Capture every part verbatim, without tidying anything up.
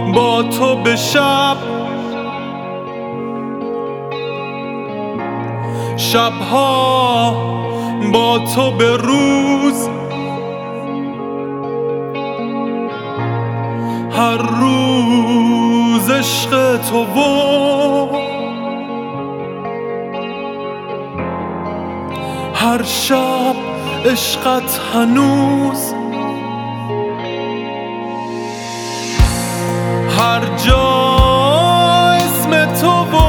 با تو به شب، شبها با تو به روز، هر روز عشق تو و هر شب عشقت هنوز، هر جا اسم تو و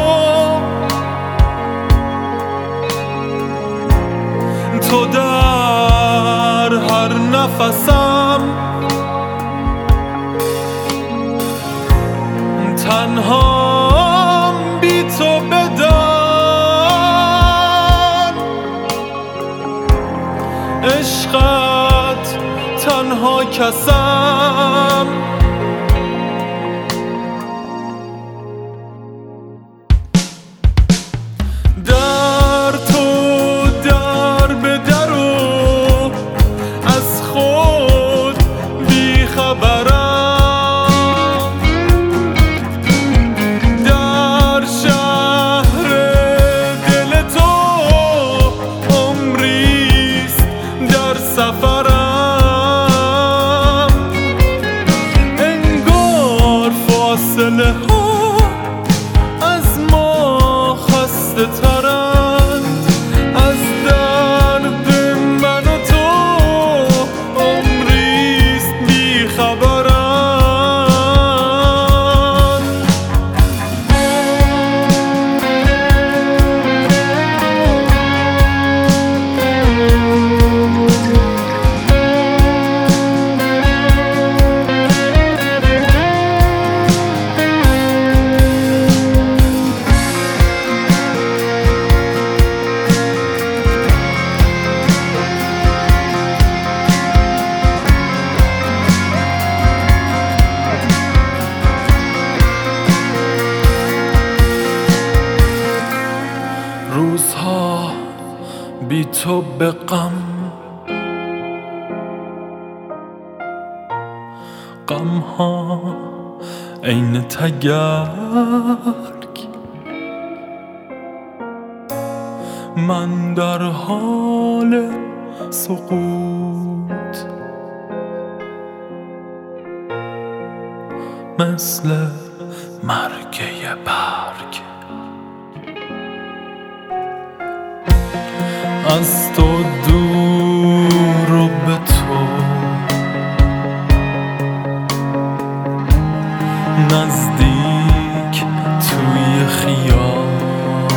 تو در هر نفسم، تنها بی تو بدان، عشقت تنها کسم. در تو در به در و از خود بی خبرم، در شهر دل تو عمریست در سفرم، انگار فاصله ها از ما خسته ترند، از درد من و تو عمریست بی خبرند. روزها بی تو به غم، غمها عین تگرگ، من در حال سقوط مثل مرگ یه برگ، از تو دور و به تو نزدیک توی خیال،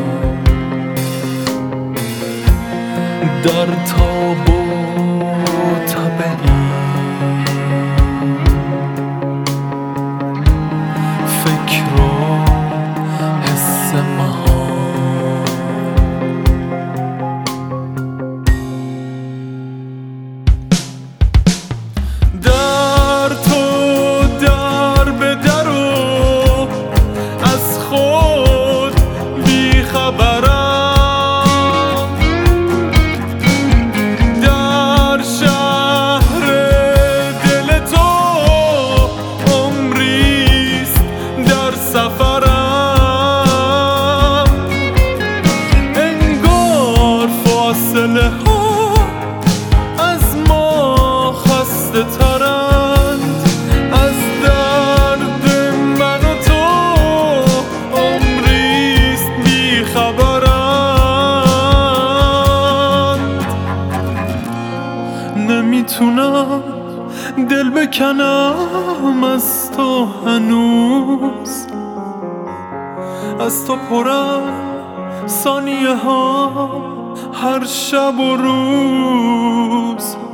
در تاب و طبعی فکر و حس مهان، در تو در به در و از خود بی خبرم، در شهر دل تو عمریست در سفرم، انگار فاصله ها از ما خسته ترند، از درد من و تو عمریست بی خبرند. نمیتونم دل بکنم از تو هنوز، از تو پرم ثانیه ها هر شب و روز،